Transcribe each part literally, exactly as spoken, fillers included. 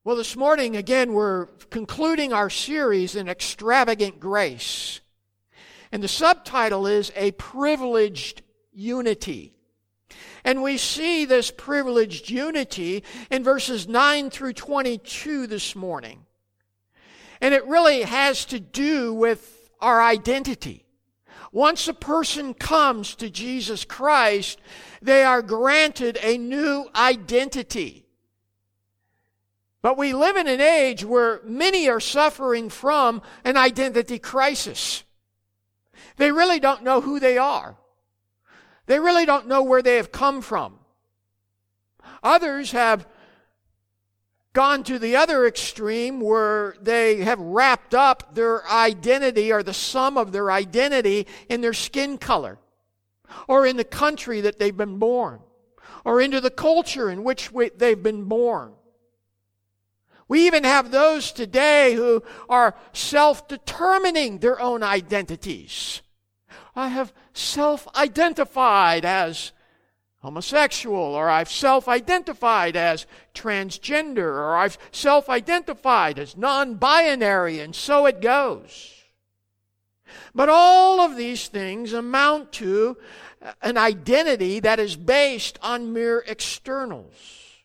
Well, this morning, again, we're concluding our series in Extravagant Grace. And the subtitle is A Privileged Unity. And we see this privileged unity in verses nine through twenty-two this morning. And it really has to do with our identity. Once a person comes to Jesus Christ, they are granted a new identity. But we live in an age where many are suffering from an identity crisis. They really don't know who they are. They really don't know where they have come from. Others have gone to the other extreme where they have wrapped up their identity or the sum of their identity in their skin color or in the country that they've been born or into the culture in which they've been born. We even have those today who are self-determining their own identities. I have self-identified as homosexual, or I've self-identified as transgender, or I've self-identified as non-binary, and so it goes. But all of these things amount to an identity that is based on mere externals.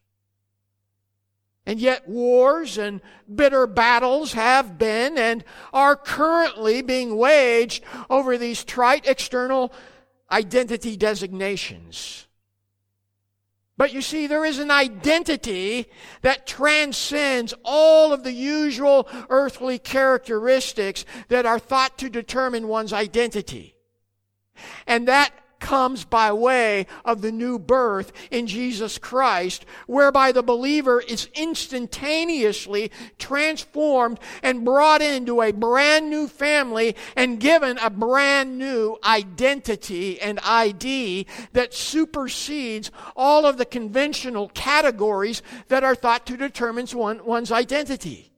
And yet wars and bitter battles have been and are currently being waged over these trite external identity designations. But you see, there is an identity that transcends all of the usual earthly characteristics that are thought to determine one's identity. And that comes by way of the new birth in Jesus Christ, whereby the believer is instantaneously transformed and brought into a brand new family and given a brand new identity and I D that supersedes all of the conventional categories that are thought to determine one, one's identity.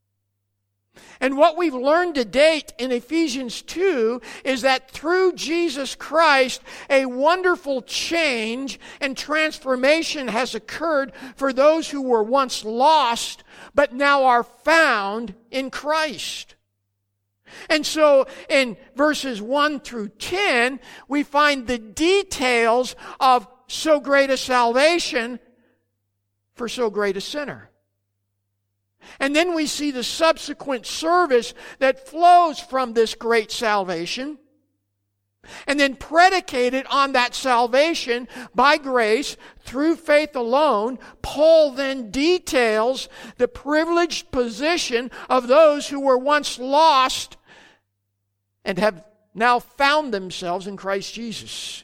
And what we've learned to date in Ephesians two is that through Jesus Christ, a wonderful change and transformation has occurred for those who were once lost, but now are found in Christ. And so in verses one through ten, we find the details of so great a salvation for so great a sinner. And then we see the subsequent service that flows from this great salvation. And then predicated on that salvation by grace through faith alone, Paul then details the privileged position of those who were once lost and have now found themselves in Christ Jesus.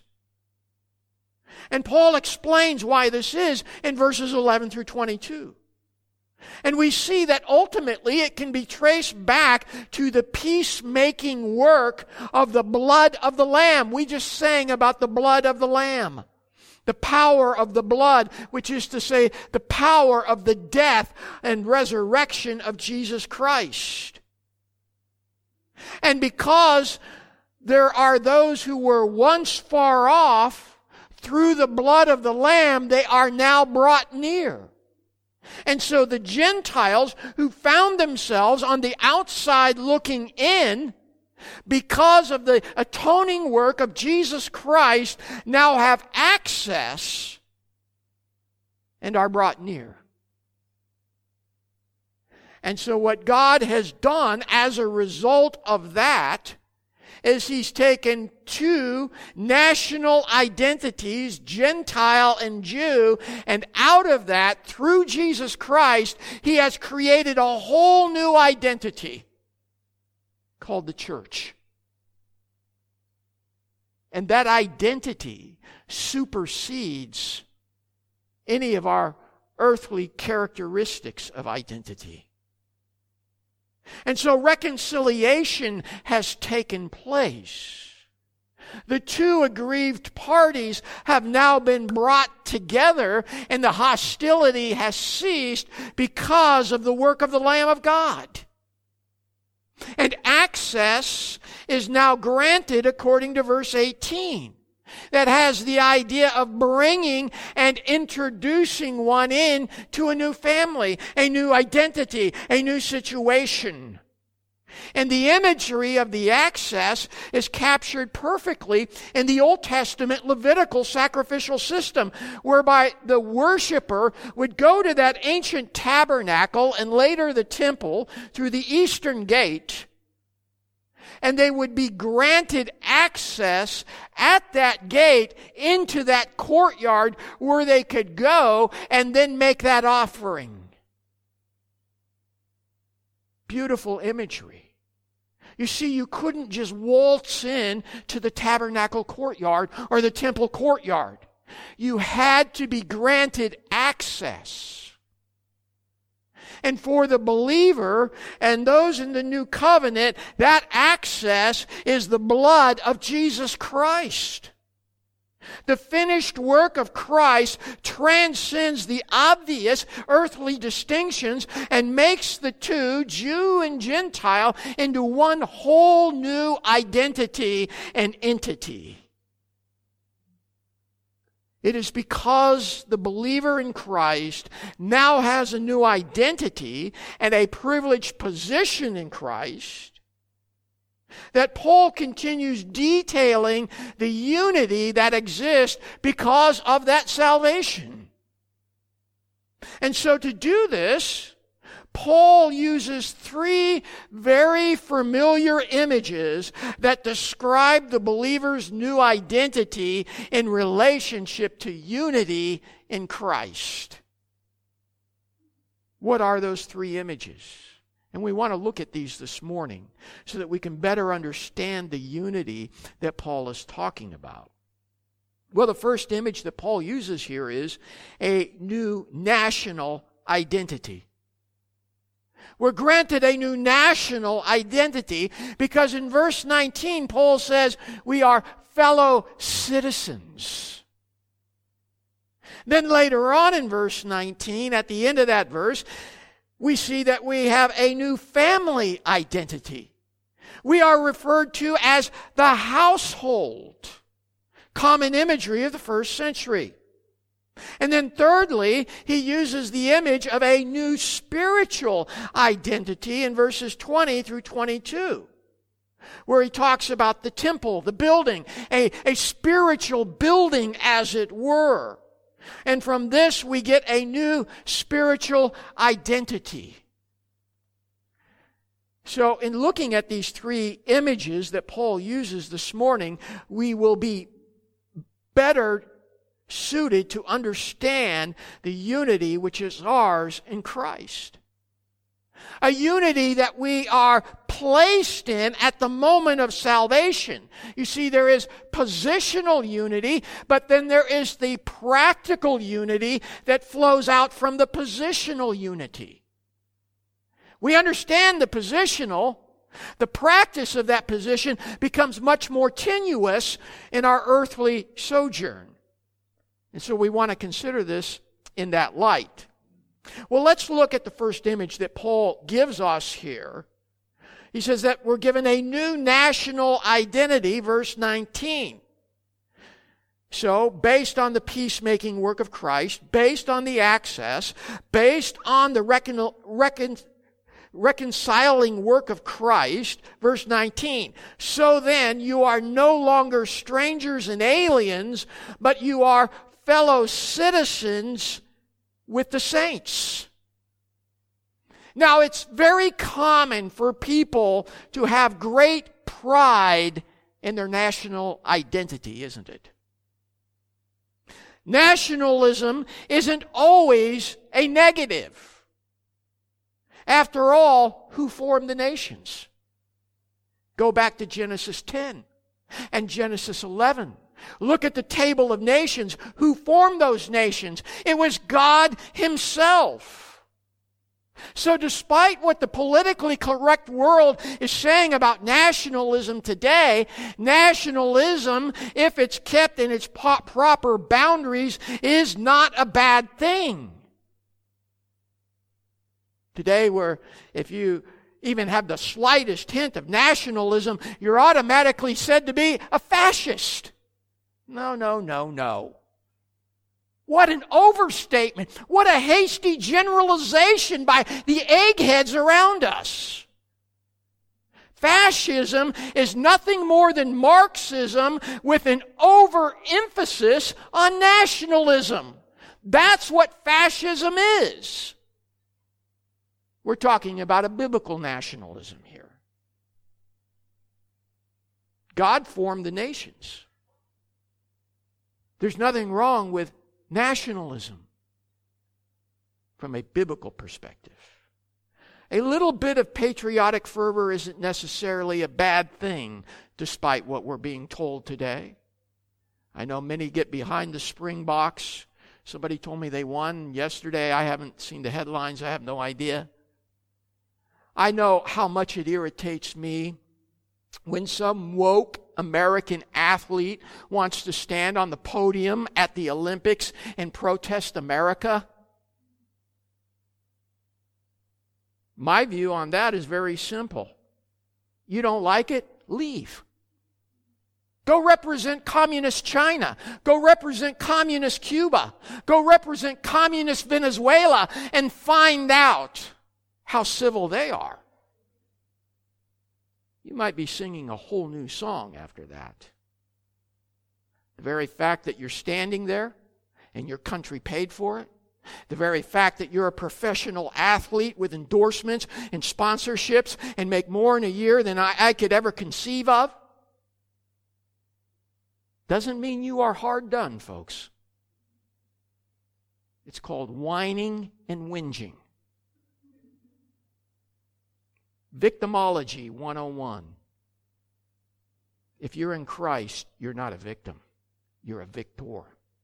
And Paul explains why this is in verses eleven through twenty-two. And we see that ultimately it can be traced back to the peacemaking work of the blood of the Lamb. We just sang about the blood of the Lamb. The power of the blood, which is to say the power of the death and resurrection of Jesus Christ. And because there are those who were once far off, through the blood of the Lamb, they are now brought near. And so the Gentiles who found themselves on the outside looking in, because of the atoning work of Jesus Christ, now have access and are brought near. And so what God has done as a result of that is He's taken two national identities, Gentile and Jew, and out of that, through Jesus Christ, He has created a whole new identity called the church. And that identity supersedes any of our earthly characteristics of identity. And so reconciliation has taken place. The two aggrieved parties have now been brought together, and the hostility has ceased because of the work of the Lamb of God. And access is now granted according to verse eighteen. that has the idea of bringing and introducing one in to a new family, a new identity, a new situation. And the imagery of the access is captured perfectly in the Old Testament Levitical sacrificial system, whereby the worshiper would go to that ancient tabernacle and later the temple through the eastern gate, and they would be granted access at that gate into that courtyard where they could go and then make that offering. Beautiful imagery. You see, you couldn't just waltz in to the tabernacle courtyard or the temple courtyard. You had to be granted access. And for the believer and those in the new covenant, that access is the blood of Jesus Christ. The finished work of Christ transcends the obvious earthly distinctions and makes the two, Jew and Gentile, into one whole new identity and entity. It is because the believer in Christ now has a new identity and a privileged position in Christ that Paul continues detailing the unity that exists because of that salvation. And so to do this, Paul uses three very familiar images that describe the believer's new identity in relationship to unity in Christ. What are those three images? And we want to look at these this morning so that we can better understand the unity that Paul is talking about. Well, the first image that Paul uses here is a new national identity. We're granted a new national identity because in verse nineteen, Paul says we are fellow citizens. Then later on in verse nineteen, at the end of that verse, we see that we have a new family identity. We are referred to as the household, common imagery of the first century. And then thirdly, he uses the image of a new spiritual identity in verses twenty through twenty-two, where he talks about the temple, the building, a, a spiritual building as it were. And from this we get a new spiritual identity. So in looking at these three images that Paul uses this morning, we will be better suited to understand the unity which is ours in Christ. A unity that we are placed in at the moment of salvation. You see, there is positional unity, but then there is the practical unity that flows out from the positional unity. We understand the positional. The practice of that position becomes much more tenuous in our earthly sojourn. And so we want to consider this in that light. Well, let's look at the first image that Paul gives us here. He says that we're given a new national identity, verse nineteen. So, based on the peacemaking work of Christ, based on the access, based on the recon, recon, reconciling work of Christ, verse nineteen. So then, you are no longer strangers and aliens, but you are fellow citizens with the saints. Now, it's very common for people to have great pride in their national identity, isn't it? Nationalism isn't always a negative. After all, who formed the nations? Go back to Genesis ten and Genesis eleven. Look at the table of nations. Who formed those nations? It was God Himself. So despite what the politically correct world is saying about nationalism today, nationalism, if it's kept in its proper boundaries, is not a bad thing. Today, where if you even have the slightest hint of nationalism, you're automatically said to be a fascist. No, no, no, no. What an overstatement. What a hasty generalization by the eggheads around us. Fascism is nothing more than Marxism with an overemphasis on nationalism. That's what fascism is. We're talking about a biblical nationalism here. God formed the nations. There's nothing wrong with nationalism from a biblical perspective. A little bit of patriotic fervor isn't necessarily a bad thing, despite what we're being told today. I know many get behind the Springboks. Somebody told me they won yesterday. I haven't seen the headlines. I have no idea. I know how much it irritates me when some woke American athlete wants to stand on the podium at the Olympics and protest America. My view on that is very simple. You don't like it? Leave. Go represent communist China. Go represent communist Cuba. Go represent communist Venezuela and find out how civil they are. You might be singing a whole new song after that. The very fact that you're standing there and your country paid for it, the very fact that you're a professional athlete with endorsements and sponsorships and make more in a year than I, I could ever conceive of, doesn't mean you are hard done, folks. It's called whining and whinging. Victimology one oh one. If you're in Christ, you're not a victim. You're a victor.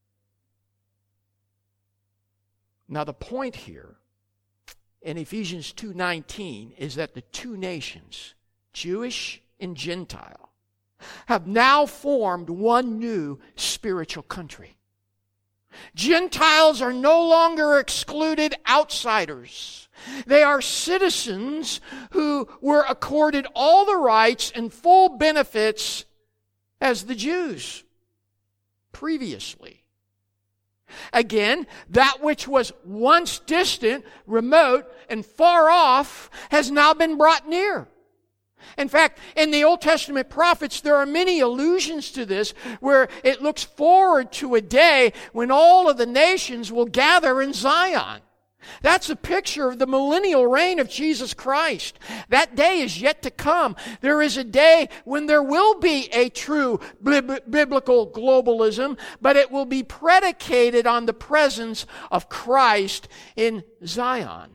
Now the point here in Ephesians two nineteen is that the two nations, Jewish and Gentile, have now formed one new spiritual country. Gentiles are no longer excluded outsiders. They are citizens who were accorded all the rights and full benefits as the Jews previously. Again, that which was once distant, remote, and far off has now been brought near. In fact, in the Old Testament prophets, there are many allusions to this where it looks forward to a day when all of the nations will gather in Zion. That's a picture of the millennial reign of Jesus Christ. That day is yet to come. There is a day when there will be a true biblical globalism, but it will be predicated on the presence of Christ in Zion.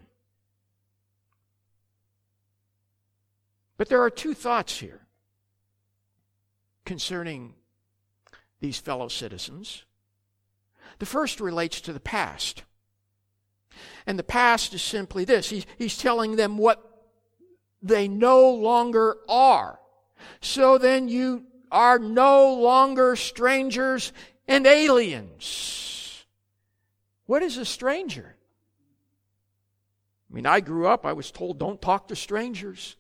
But there are two thoughts here concerning these fellow citizens. The first relates to the past. And the past is simply this. He's, he's telling them what they no longer are. So then you are no longer strangers and aliens. What is a stranger? I mean, I grew up, I was told, don't talk to strangers.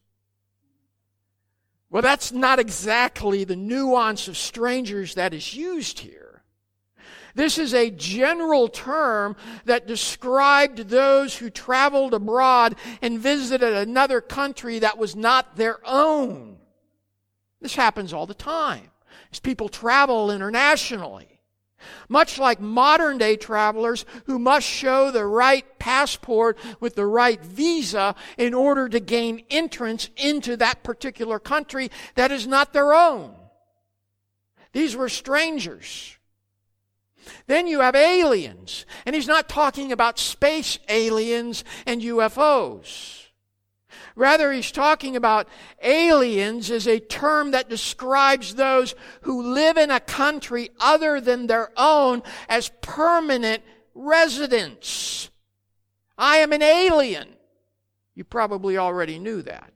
Well, that's not exactly the nuance of strangers that is used here. This is a general term that described those who traveled abroad and visited another country that was not their own. This happens all the time as people travel internationally. Much like modern-day travelers who must show the right passport with the right visa in order to gain entrance into that particular country that is not their own. These were strangers. Then you have aliens, and he's not talking about space aliens and U F Os. Rather, he's talking about aliens as a term that describes those who live in a country other than their own as permanent residents. I am an alien. You probably already knew that.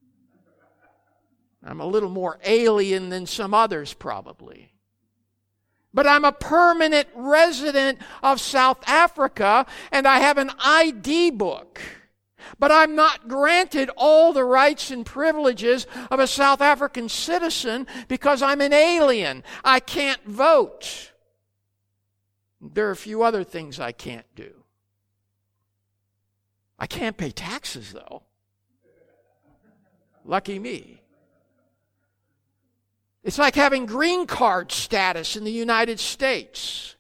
I'm a little more alien than some others probably. But I'm a permanent resident of South Africa, and I have an I D book. But I'm not granted all the rights and privileges of a South African citizen because I'm an alien. I can't vote. There are a few other things I can't do. I can't pay taxes, though. Lucky me. It's like having green card status in the United States.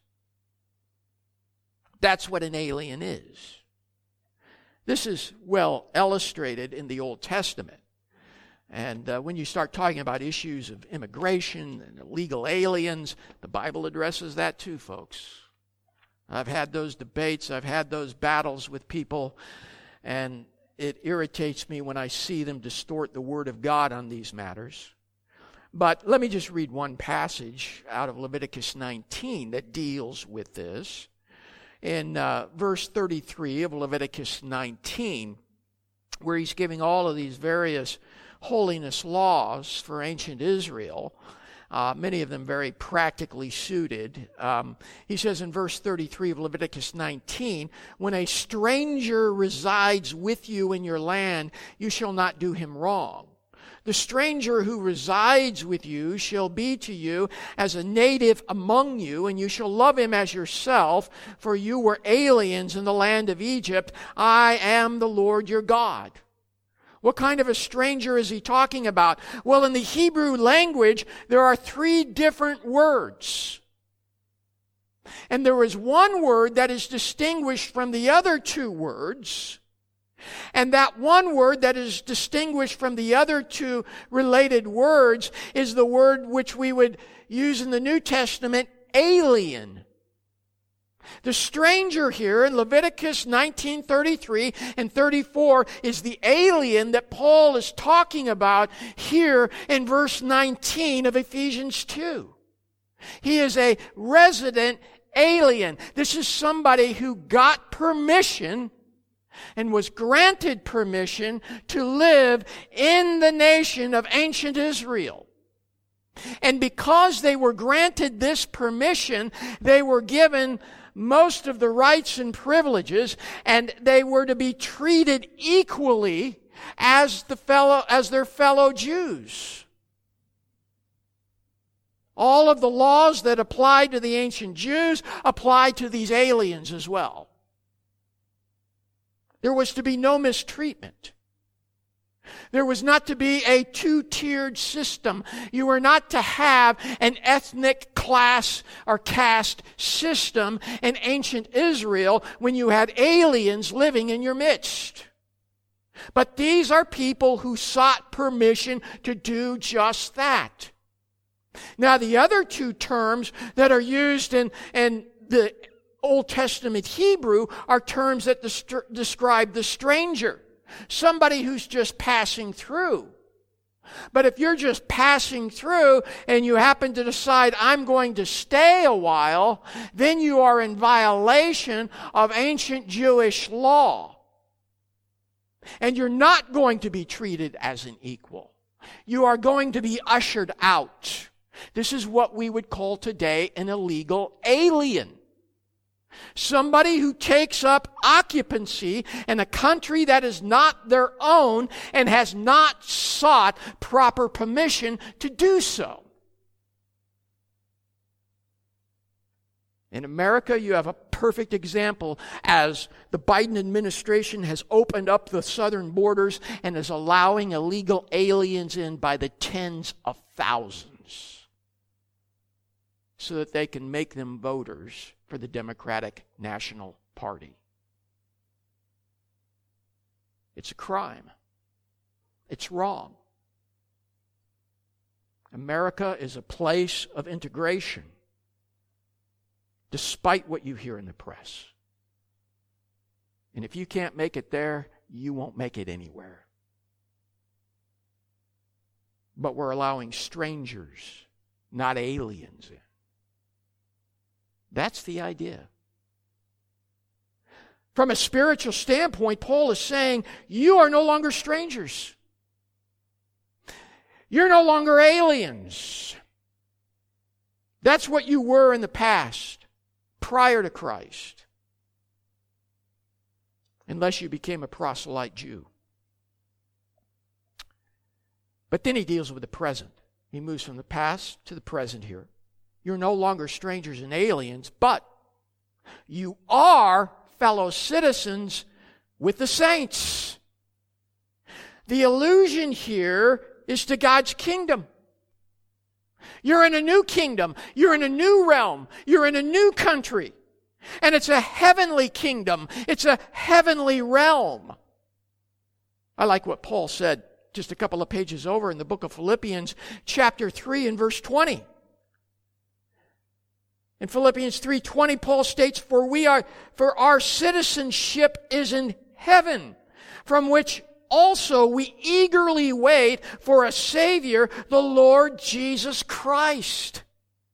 That's what an alien is. This is well illustrated in the Old Testament. And uh, when you start talking about issues of immigration and illegal aliens, the Bible addresses that too, folks. I've had those debates, I've had those battles with people, and it irritates me when I see them distort the Word of God on these matters. But let me just read one passage out of Leviticus nineteen that deals with this. In uh, verse thirty-three of Leviticus nineteen, where he's giving all of these various holiness laws for ancient Israel, uh, many of them very practically suited. Um, he says in verse thirty-three of Leviticus nineteen, when a stranger resides with you in your land, you shall not do him wrong. The stranger who resides with you shall be to you as a native among you, and you shall love him as yourself, for you were aliens in the land of Egypt. I am the Lord your God. What kind of a stranger is he talking about? Well, in the Hebrew language, there are three different words. And there is one word that is distinguished from the other two words. And that one word that is distinguished from the other two related words is the word which we would use in the New Testament, alien. The stranger here in Leviticus nineteen thirty-three and thirty-four is the alien that Paul is talking about here in verse nineteen of Ephesians two. He is a resident alien. This is somebody who got permission and was granted permission to live in the nation of ancient Israel. And because they were granted this permission, they were given most of the rights and privileges, and they were to be treated equally as the fellow, as their fellow Jews. All of the laws that applied to the ancient Jews applied to these aliens as well. There was to be no mistreatment. There was not to be a two-tiered system. You were not to have an ethnic class or caste system in ancient Israel when you had aliens living in your midst. But these are people who sought permission to do just that. Now, the other two terms that are used in, in the Old Testament Hebrew are terms that dest- describe the stranger. Somebody who's just passing through. But if you're just passing through and you happen to decide, I'm going to stay a while, then you are in violation of ancient Jewish law. And you're not going to be treated as an equal. You are going to be ushered out. This is what we would call today an illegal alien. Somebody who takes up occupancy in a country that is not their own and has not sought proper permission to do so. In America, you have a perfect example as the Biden administration has opened up the southern borders and is allowing illegal aliens in by the tens of thousands so that they can make them voters for the Democratic National Party. It's a crime. It's wrong. America is a place of integration, despite what you hear in the press. And if you can't make it there, you won't make it anywhere. But we're allowing strangers, not aliens, in. That's the idea. From a spiritual standpoint, Paul is saying, you are no longer strangers. You're no longer aliens. That's what you were in the past, prior to Christ. unless you became a proselyte Jew. But then he deals with the present. He moves from the past to the present here. You're no longer strangers and aliens, but you are fellow citizens with the saints. The allusion here is to God's kingdom. You're in a new kingdom. You're in a new realm. You're in a new country. And it's a heavenly kingdom. It's a heavenly realm. I like what Paul said just a couple of pages over in the book of Philippians, chapter three and verse twenty. In Philippians three twenty, Paul states, For we are, for our citizenship is in heaven, from which also we eagerly wait for a Savior, the Lord Jesus Christ.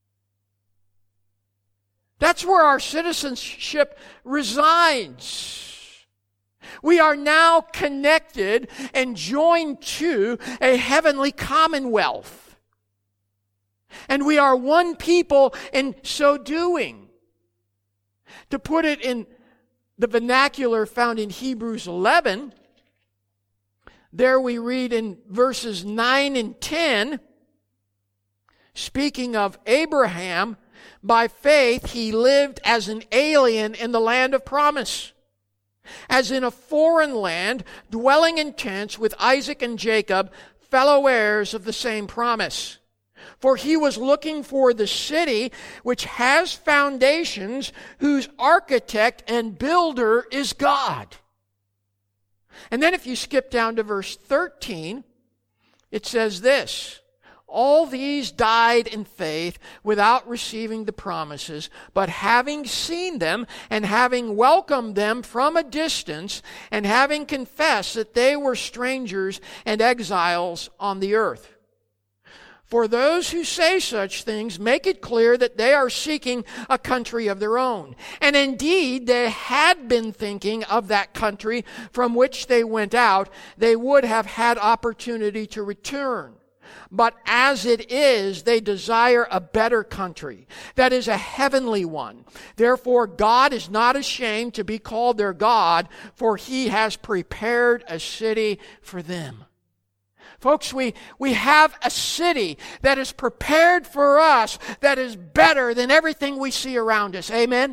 That's where our citizenship resides. We are now connected and joined to a heavenly commonwealth. And we are one people in so doing. To put it in the vernacular found in Hebrews eleven, there we read in verses nine and ten, speaking of Abraham, by faith he lived as an alien in the land of promise, as in a foreign land, dwelling in tents with Isaac and Jacob, fellow heirs of the same promise. For he was looking for the city which has foundations, whose architect and builder is God. And then if you skip down to verse thirteen, it says this, All these died in faith without receiving the promises, but having seen them and having welcomed them from a distance and having confessed that they were strangers and exiles on the earth. For those who say such things make it clear that they are seeking a country of their own. And indeed, they had been thinking of that country from which they went out. They would have had opportunity to return. But as it is, they desire a better country, that is a heavenly one. Therefore, God is not ashamed to be called their God, for He has prepared a city for them. Folks, we, we have a city that is prepared for us that is better than everything we see around us. Amen?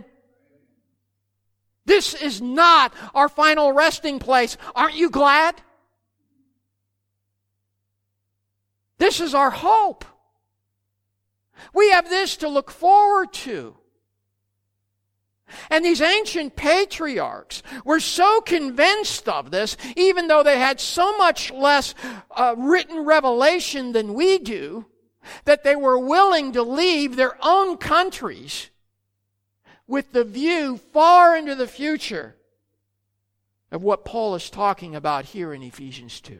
This is not our final resting place. Aren't you glad? This is our hope. We have this to look forward to. And these ancient patriarchs were so convinced of this, even though they had so much less uh, written revelation than we do, that they were willing to leave their own countries with the view far into the future of what Paul is talking about here in Ephesians two.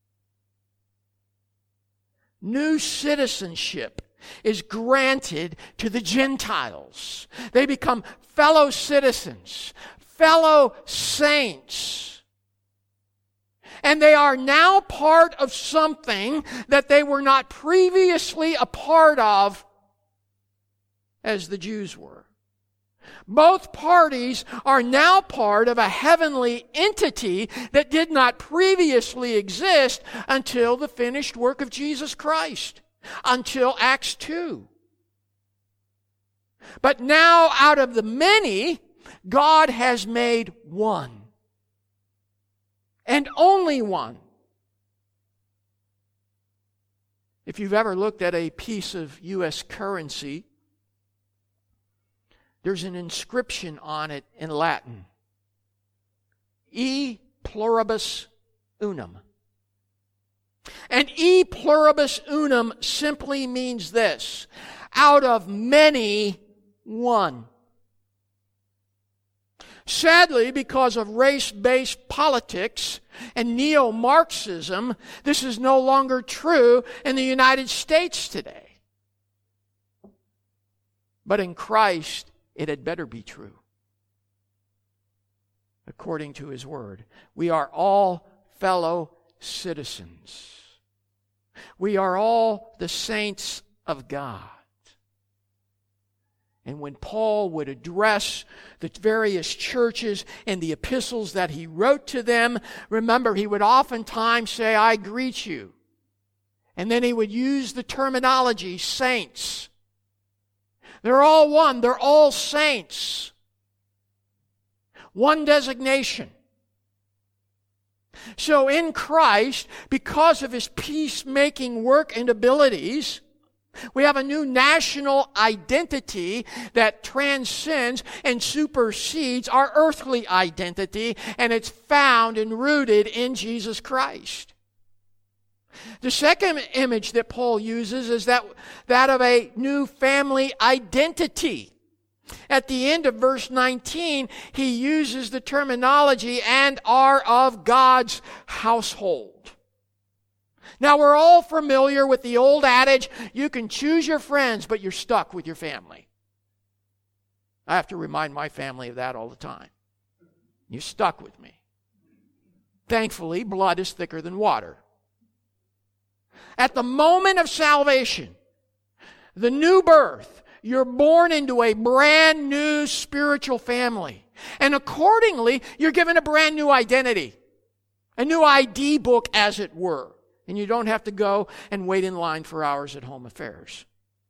New citizenship is granted to the Gentiles. They become fellow citizens, fellow saints. And they are now part of something that they were not previously a part of as the Jews were. Both parties are now part of a heavenly entity that did not previously exist until the finished work of Jesus Christ, until Acts two. But now out of the many, God has made one. And only one. If you've ever looked at a piece of U S currency, there's an inscription on it in Latin. E pluribus unum. And e pluribus unum simply means this: out of many, one. Sadly, because of race-based politics and neo-Marxism, this is no longer true in the United States today. But in Christ, it had better be true. According to His Word, we are all fellow citizens. We are all the saints of God. And when Paul would address the various churches and the epistles that he wrote to them, remember, he would oftentimes say, I greet you. And then he would use the terminology, saints. They're all one. They're all saints. One designation. So in Christ, because of His peacemaking work and abilities, we have a new national identity that transcends and supersedes our earthly identity, and it's found and rooted in Jesus Christ. The second image that Paul uses is that, that of a new family identity. At the end of verse nineteen, he uses the terminology, and are of God's household. Now, we're all familiar with the old adage, you can choose your friends, but you're stuck with your family. I have to remind my family of that all the time. You're stuck with me. Thankfully, blood is thicker than water. At the moment of salvation, the new birth, you're born into a brand new spiritual family. And accordingly, you're given a brand new identity. A new I D book, as it were. And you don't have to go and wait in line for hours at Home Affairs.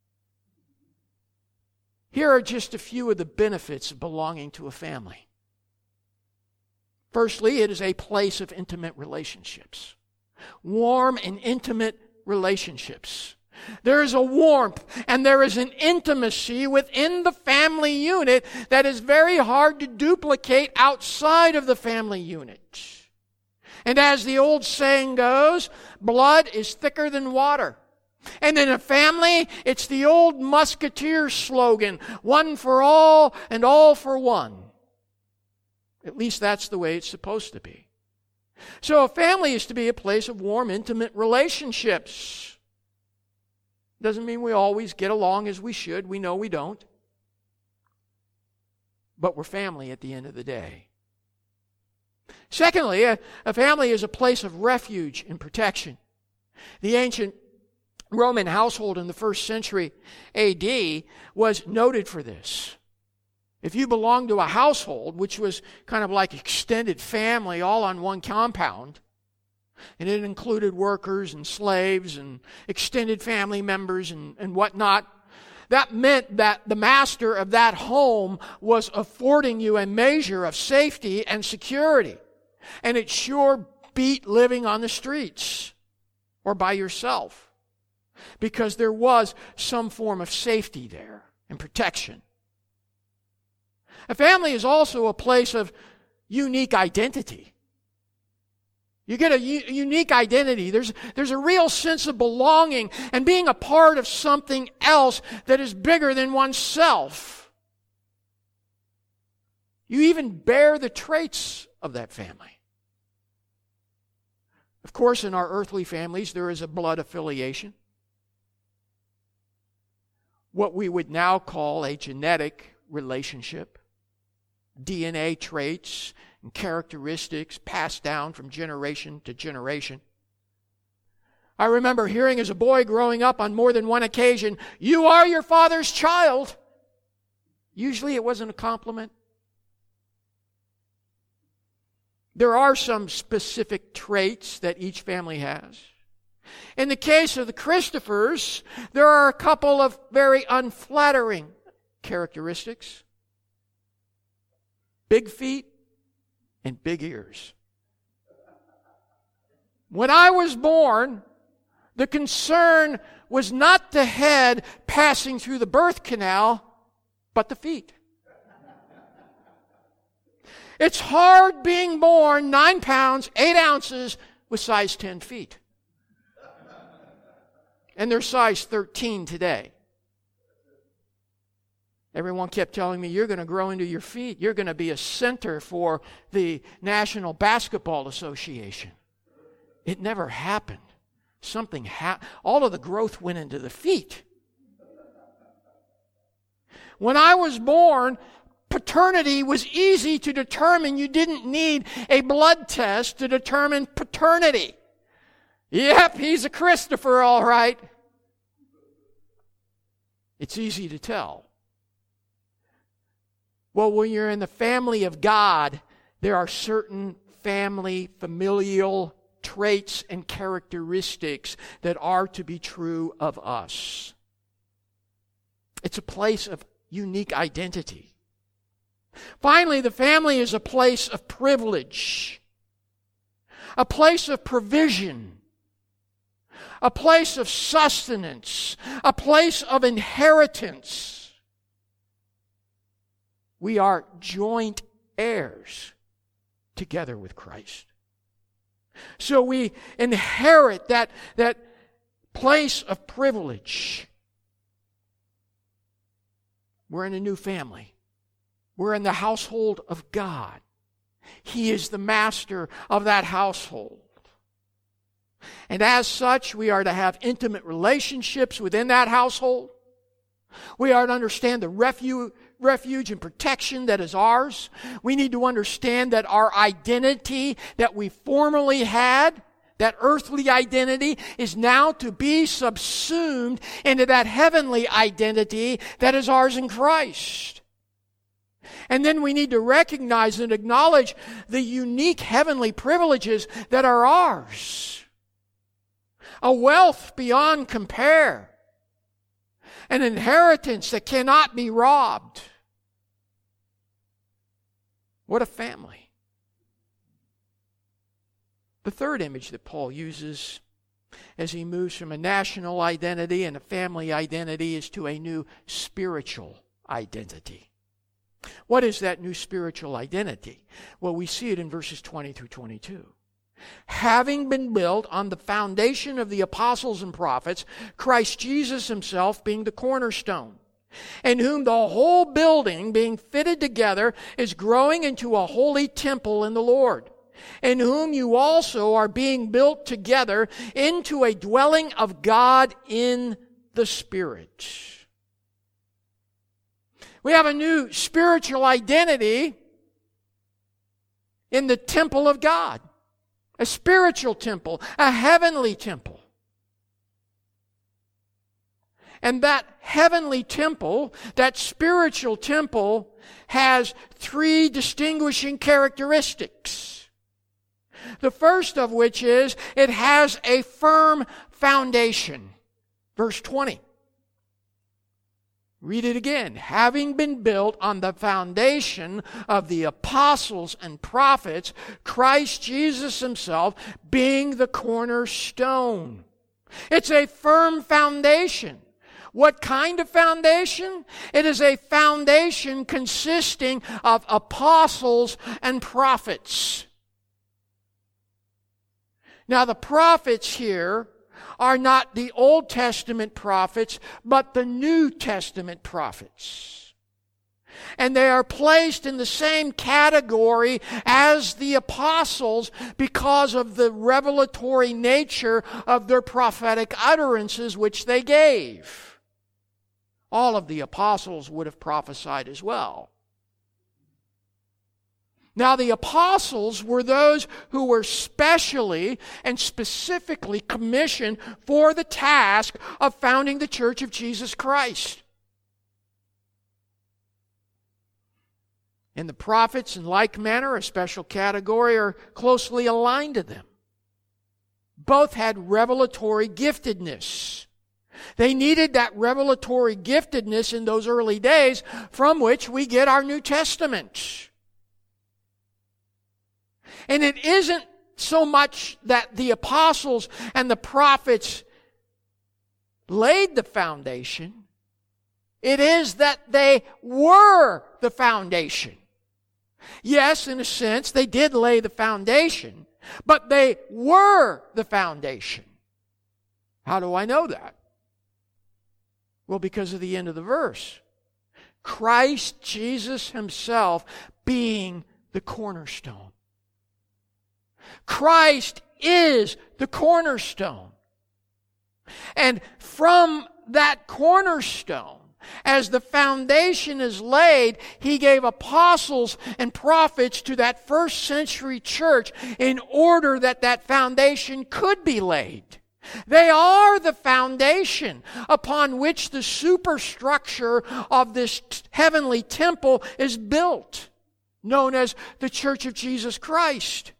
Here are just a few of the benefits of belonging to a family. Firstly, it is a place of intimate relationships. Warm and intimate relationships. There is a warmth and there is an intimacy within the family unit that is very hard to duplicate outside of the family unit. And as the old saying goes, blood is thicker than water. And in a family, it's the old musketeer slogan, one for all and all for one. At least that's the way it's supposed to be. So a family is to be a place of warm, intimate relationships. Doesn't mean we always get along as we should. We know we don't. But we're family at the end of the day. Secondly, a, a family is a place of refuge and protection. The ancient Roman household in the first century A D was noted for this. If you belonged to a household, which was kind of like extended family all on one compound, and it included workers and slaves and extended family members and, and whatnot, that meant that the master of that home was affording you a measure of safety and security. And it sure beat living on the streets or by yourself, because there was some form of safety there and protection. A family is also a place of unique identity. You get a u- unique identity. There's, there's a real sense of belonging and being a part of something else that is bigger than oneself. You even bear the traits of that family. Of course, in our earthly families, there is a blood affiliation. What we would now call a genetic relationship. D N A traits and characteristics passed down from generation to generation. I remember hearing as a boy growing up on more than one occasion, "You are your father's child." Usually it wasn't a compliment. There are some specific traits that each family has. In the case of the Christophers, there are a couple of very unflattering characteristics. Big feet and big ears. When I was born, the concern was not the head passing through the birth canal, but the feet. It's hard being born nine pounds, eight ounces with size ten feet. And they're size thirteen today. Everyone kept telling me, you're going to grow into your feet. You're going to be a center for the National Basketball Association. It never happened. Something happened. All of the growth went into the feet. When I was born, paternity was easy to determine. You didn't need a blood test to determine paternity. Yep, he's a Christopher, all right. It's easy to tell. Well, when you're in the family of God, there are certain family, familial traits and characteristics that are to be true of us. It's a place of unique identity. Finally, the family is a place of privilege, a place of provision, a place of sustenance, a place of inheritance. We are joint heirs together with Christ. So we inherit that, that place of privilege. We're in a new family. We're in the household of God. He is the master of that household. And as such, we are to have intimate relationships within that household. We are to understand the refuge, refuge and protection that is ours. We need to understand that our identity that we formerly had, that earthly identity, is now to be subsumed into that heavenly identity that is ours in Christ. And then we need to recognize and acknowledge the unique heavenly privileges that are ours. A wealth beyond compare. An inheritance that cannot be robbed. What a family. The third image that Paul uses as he moves from a national identity and a family identity is to a new spiritual identity. What is that new spiritual identity? Well, we see it in verses twenty through twenty-two. Having been built on the foundation of the apostles and prophets, Christ Jesus himself being the cornerstone, in whom the whole building being fitted together is growing into a holy temple in the Lord, in whom you also are being built together into a dwelling of God in the Spirit. We have a new spiritual identity in the temple of God. A spiritual temple, a heavenly temple. And that heavenly temple, that spiritual temple, has three distinguishing characteristics. The first of which is it has a firm foundation. Verse twenty. Read it again. Having been built on the foundation of the apostles and prophets, Christ Jesus himself being the cornerstone. It's a firm foundation. What kind of foundation? It is a foundation consisting of apostles and prophets. Now the prophets here are not the Old Testament prophets, but the New Testament prophets. And they are placed in the same category as the apostles because of the revelatory nature of their prophetic utterances which they gave. All of the apostles would have prophesied as well. Now, the apostles were those who were specially and specifically commissioned for the task of founding the Church of Jesus Christ. And the prophets, in like manner, a special category, are closely aligned to them. Both had revelatory giftedness. They needed that revelatory giftedness in those early days from which we get our New Testament. And it isn't so much that the apostles and the prophets laid the foundation. It is that they were the foundation. Yes, in a sense, they did lay the foundation, but they were the foundation. How do I know that? Well, because of the end of the verse. Christ Jesus himself being the cornerstone. Christ is the cornerstone. And from that cornerstone, as the foundation is laid, he gave apostles and prophets to that first century church in order that that foundation could be laid. They are the foundation upon which the superstructure of this t- heavenly temple is built, known as the Church of Jesus Christ.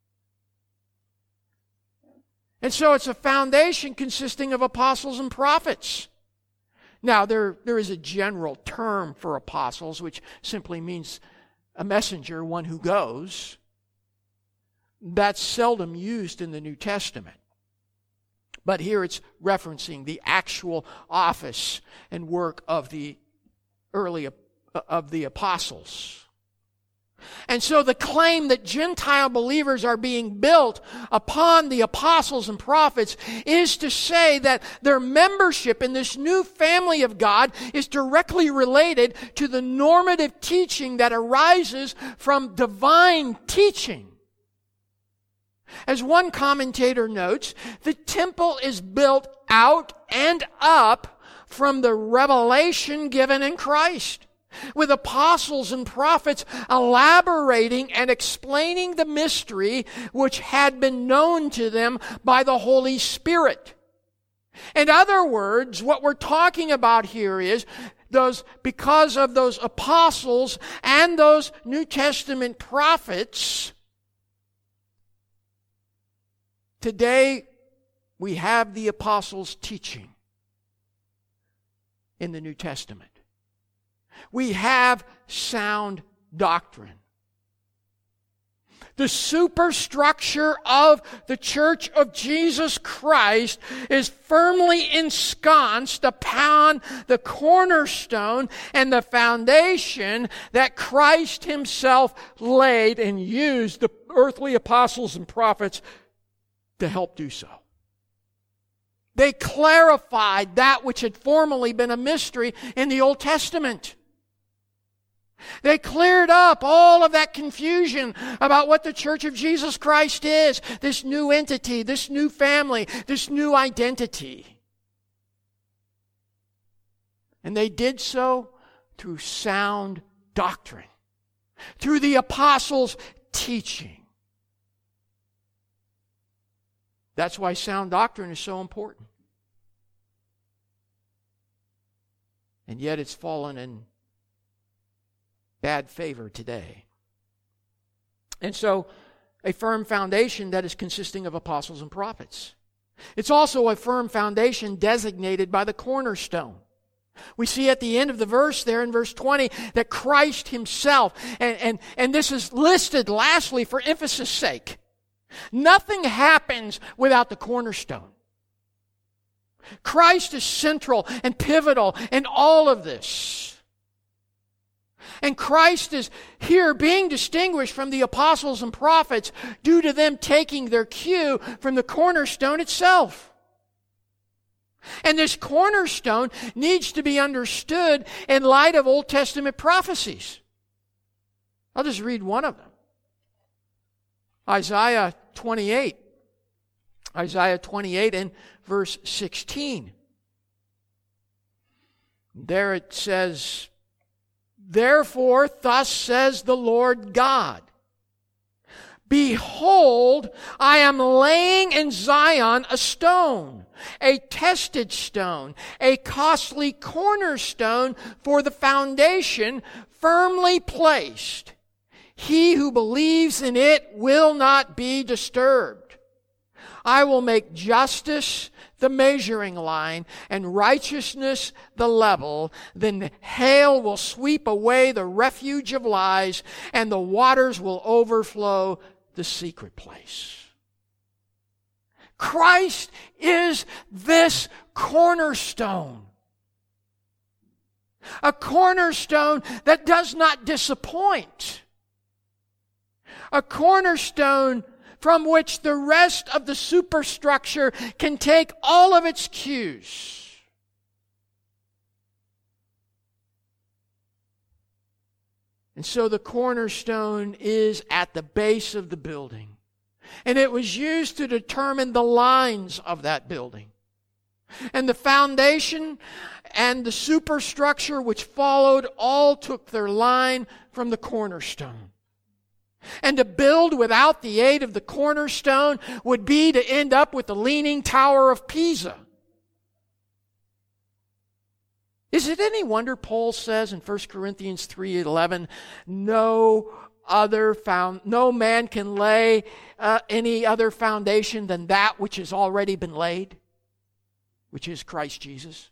And so it's a foundation consisting of apostles and prophets. Now, there, there is a general term for apostles, which simply means a messenger, one who goes. That's seldom used in the New Testament. But here it's referencing the actual office and work of the early of the apostles. And so the claim that Gentile believers are being built upon the apostles and prophets is to say that their membership in this new family of God is directly related to the normative teaching that arises from divine teaching. As one commentator notes, the temple is built out and up from the revelation given in Christ, with apostles and prophets elaborating and explaining the mystery which had been known to them by the Holy Spirit. In other words, what we're talking about here is those, because of those apostles and those New Testament prophets, today we have the apostles' teaching in the New Testament. We have sound doctrine. The superstructure of the Church of Jesus Christ is firmly ensconced upon the cornerstone and the foundation that Christ Himself laid and used the earthly apostles and prophets to help do so. They clarified that which had formerly been a mystery in the Old Testament. They cleared up all of that confusion about what the Church of Jesus Christ is, this new entity, this new family, this new identity. And they did so through sound doctrine, through the apostles' teaching. That's why sound doctrine is so important. And yet it's fallen in bad favor today. And so, a firm foundation that is consisting of apostles and prophets. It's also a firm foundation designated by the cornerstone. We see at the end of the verse there in verse twenty that Christ Himself, and, and, and this is listed lastly for emphasis' sake. Nothing happens without the cornerstone. Christ is central and pivotal in all of this. And Christ is here being distinguished from the apostles and prophets due to them taking their cue from the cornerstone itself. And this cornerstone needs to be understood in light of Old Testament prophecies. I'll just read one of them. Isaiah twenty-eight. Isaiah twenty-eight and verse sixteen. There it says, "Therefore, thus says the Lord God, Behold, I am laying in Zion a stone, a tested stone, a costly cornerstone for the foundation, firmly placed. He who believes in it will not be disturbed. I will make justice the measuring line, and righteousness the level. Then the hail will sweep away the refuge of lies, and the waters will overflow the secret place." Christ is this cornerstone. A cornerstone that does not disappoint. A cornerstone from which the rest of the superstructure can take all of its cues. And so the cornerstone is at the base of the building. And it was used to determine the lines of that building. And the foundation and the superstructure which followed all took their line from the cornerstone. And to build without the aid of the cornerstone would be to end up with the Leaning Tower of Pisa. Is it any wonder Paul says in First Corinthians three eleven, no other found, no man can lay uh, any other foundation than that which has already been laid, which is Christ Jesus?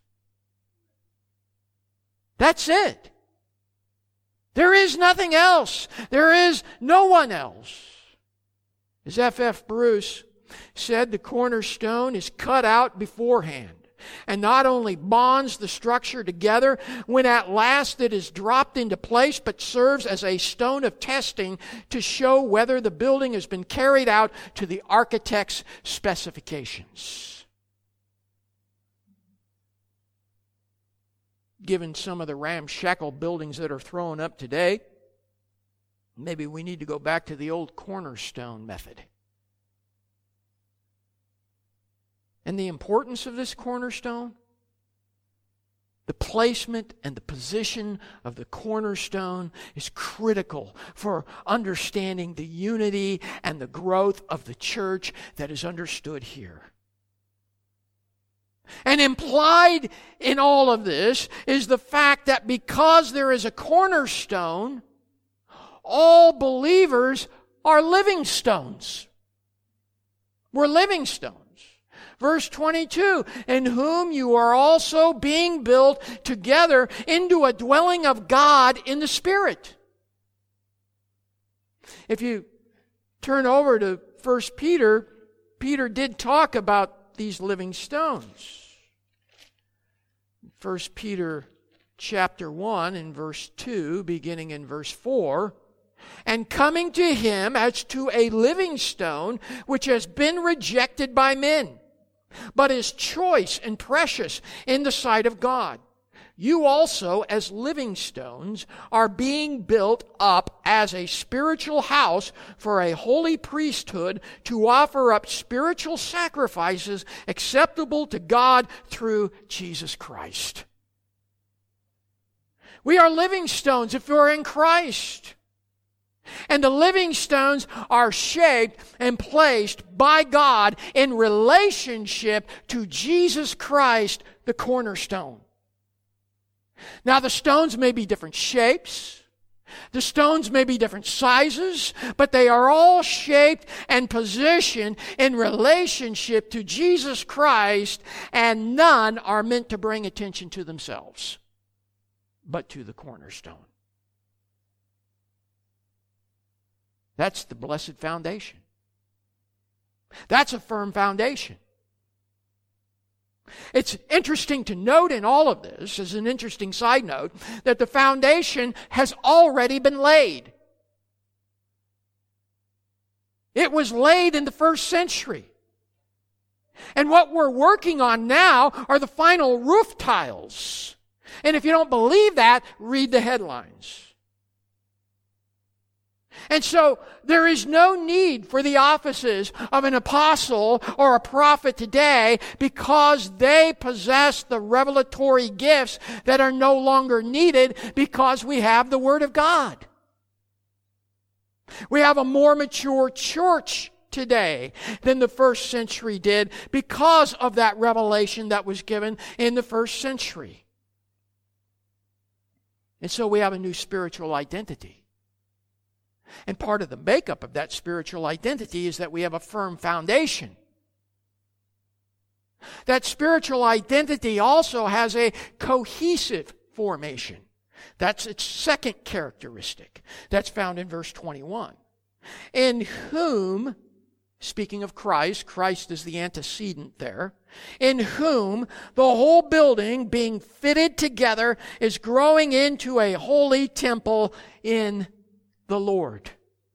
That's it. There is nothing else. There is no one else. As F F Bruce said, the cornerstone is cut out beforehand and not only bonds the structure together when at last it is dropped into place, but serves as a stone of testing to show whether the building has been carried out to the architect's specifications. Given some of the ramshackle buildings that are thrown up today, maybe we need to go back to the old cornerstone method. And the importance of this cornerstone, the placement and the position of the cornerstone is critical for understanding the unity and the growth of the church that is understood here. And implied in all of this is the fact that because there is a cornerstone, all believers are living stones. We're living stones. Verse twenty-two, in whom you are also being built together into a dwelling of God in the Spirit. If you turn over to First Peter, Peter did talk about these living stones. First Peter chapter one and verse two, beginning in verse four, and coming to him as to a living stone, which has been rejected by men, but is choice and precious in the sight of God. You also, as living stones, are being built up as a spiritual house for a holy priesthood to offer up spiritual sacrifices acceptable to God through Jesus Christ. We are living stones if we're in Christ. And the living stones are shaped and placed by God in relationship to Jesus Christ, the cornerstone. Now, the stones may be different shapes. The stones may be different sizes, but they are all shaped and positioned in relationship to Jesus Christ, and none are meant to bring attention to themselves, but to the cornerstone. That's the blessed foundation. That's a firm foundation. It's interesting to note in all of this, as an interesting side note, that the foundation has already been laid. It was laid in the first century. And what we're working on now are the final roof tiles. And if you don't believe that, read the headlines. And so there is no need for the offices of an apostle or a prophet today because they possess the revelatory gifts that are no longer needed because we have the Word of God. We have a more mature church today than the first century did because of that revelation that was given in the first century. And so we have a new spiritual identity. And part of the makeup of that spiritual identity is that we have a firm foundation. That spiritual identity also has a cohesive formation. That's its second characteristic. That's found in verse twenty-one. In whom, speaking of Christ, Christ is the antecedent there, in whom the whole building being fitted together is growing into a holy temple in the Lord.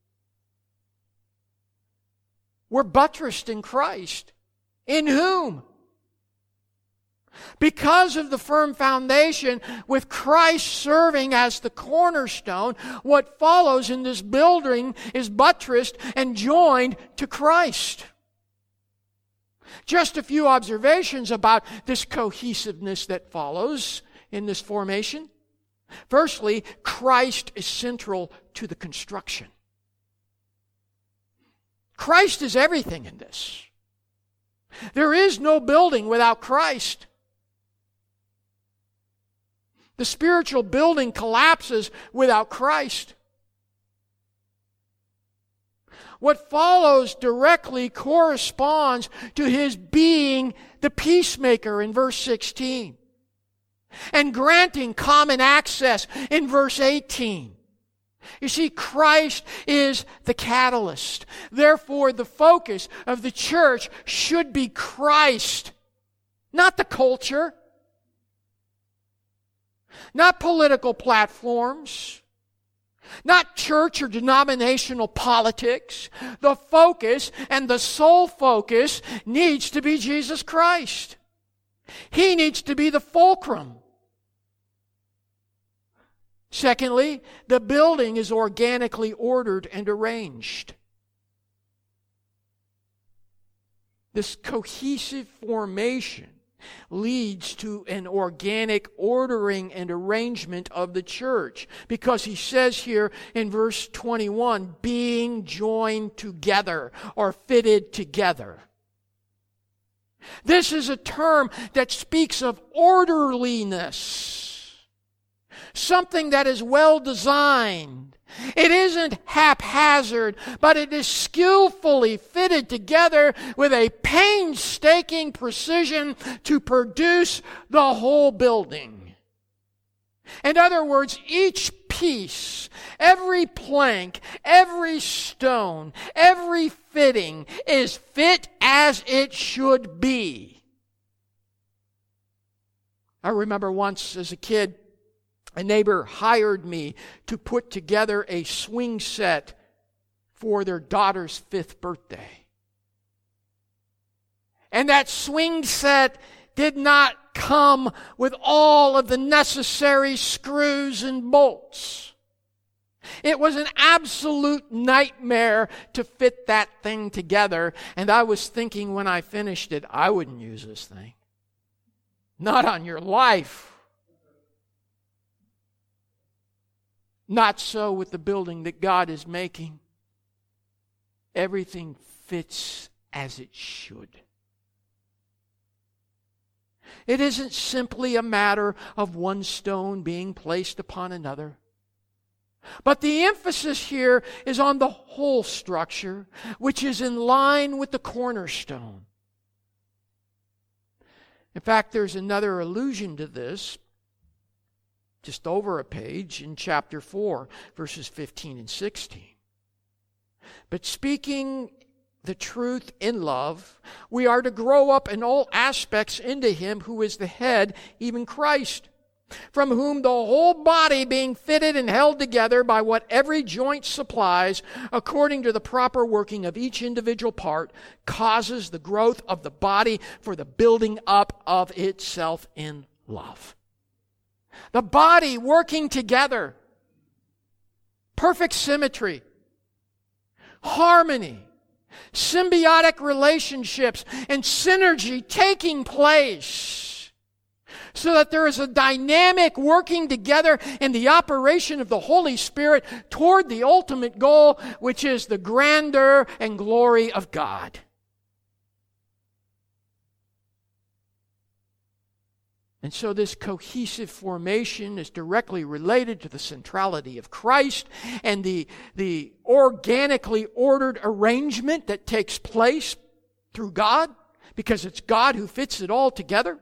We're buttressed in Christ. In whom? Because of the firm foundation, with Christ serving as the cornerstone, what follows in this building is buttressed and joined to Christ. Just a few observations about this cohesiveness that follows in this formation. Firstly, Christ is central to the construction. Christ is everything in this. There is no building without Christ. The spiritual building collapses without Christ. What follows directly corresponds to His being the peacemaker in verse sixteen, and granting common access in verse eighteen. You see, Christ is the catalyst. Therefore, the focus of the church should be Christ, not the culture, not political platforms, not church or denominational politics. The focus and the sole focus needs to be Jesus Christ. He needs to be the fulcrum. Secondly, the building is organically ordered and arranged. This cohesive formation leads to an organic ordering and arrangement of the church. Because he says here in verse twenty-one, being joined together or fitted together. This is a term that speaks of orderliness. Something that is well designed. It isn't haphazard, but it is skillfully fitted together with a painstaking precision to produce the whole building. In other words, each piece, every plank, every stone, every fitting is fit as it should be. I remember once as a kid, a neighbor hired me to put together a swing set for their daughter's fifth birthday. And that swing set did not come with all of the necessary screws and bolts. It was an absolute nightmare to fit that thing together. And I was thinking when I finished it, I wouldn't use this thing. Not on your life. Not so with the building that God is making. Everything fits as it should. It isn't simply a matter of one stone being placed upon another. But the emphasis here is on the whole structure, which is in line with the cornerstone. In fact, there's another allusion to this just over a page in chapter four, verses fifteen and sixteen. But speaking the truth in love, we are to grow up in all aspects into Him who is the head, even Christ, from whom the whole body being fitted and held together by what every joint supplies, according to the proper working of each individual part, causes the growth of the body for the building up of itself in love. The body working together. Perfect symmetry. Harmony. Symbiotic relationships and synergy taking place. So that there is a dynamic working together in the operation of the Holy Spirit toward the ultimate goal, which is the grandeur and glory of God. And so this cohesive formation is directly related to the centrality of Christ and the, the organically ordered arrangement that takes place through God, because it's God who fits it all together.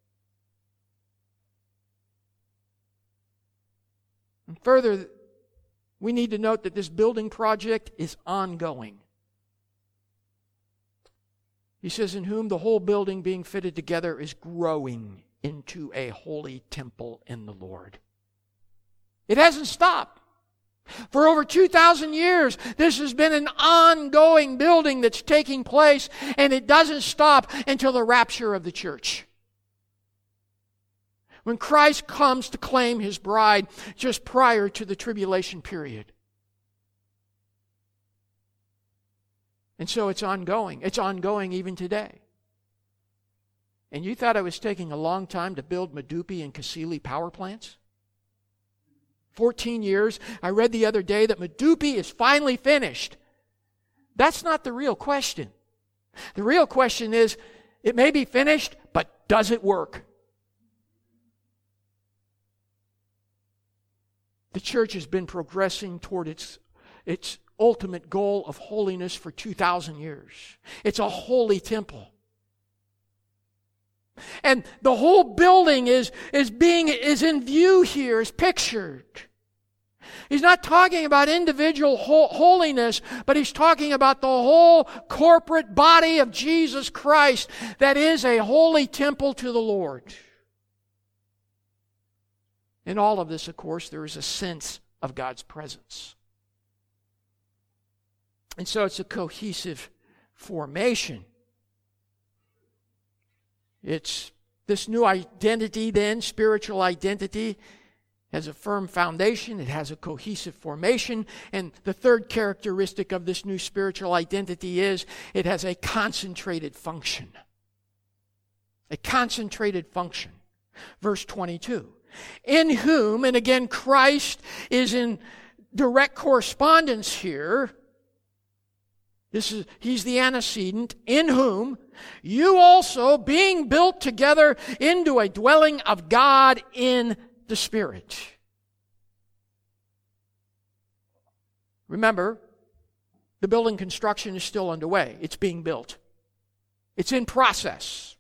And further, we need to note that this building project is ongoing. He says, in whom the whole building being fitted together is growing into a holy temple in the Lord. It hasn't stopped. For over two thousand years, this has been an ongoing building that's taking place, and it doesn't stop until the rapture of the church. When Christ comes to claim His bride just prior to the tribulation period. And so it's ongoing. It's ongoing even today. And you thought it was taking a long time to build Medupi and Kasili power plants? fourteen years. I read the other day that Medupi is finally finished. That's not the real question. The real question is, it may be finished, but does it work? The church has been progressing toward its, its ultimate goal of holiness for two thousand years. It's a holy temple. And the whole building is, is being is in view here, is pictured. He's not talking about individual holiness, but he's talking about the whole corporate body of Jesus Christ that is a holy temple to the Lord. In all of this, of course, there is a sense of God's presence. And so it's a cohesive formation. It's this new identity then, spiritual identity, has a firm foundation. It has a cohesive formation. And the third characteristic of this new spiritual identity is it has a concentrated function. A concentrated function. Verse twenty-two. In whom, and again Christ is in direct correspondence here. This is, he's the antecedent. In whom you also, being built together into a dwelling of God in the Spirit. Remember, the building construction is still underway. It's being built. It's in process.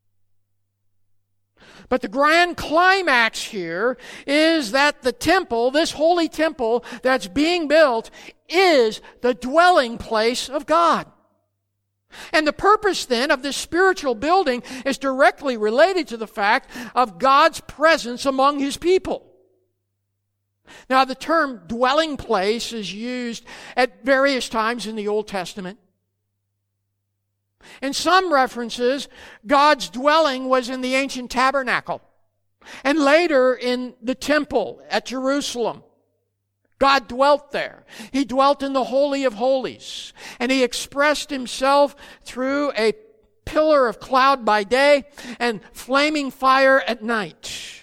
But the grand climax here is that the temple, this holy temple that's being built, is the dwelling place of God. And the purpose then of this spiritual building is directly related to the fact of God's presence among His people. Now, the term dwelling place is used at various times in the Old Testament. In some references, God's dwelling was in the ancient tabernacle. And later in the temple at Jerusalem, God dwelt there. He dwelt in the Holy of Holies. And He expressed Himself through a pillar of cloud by day and flaming fire at night.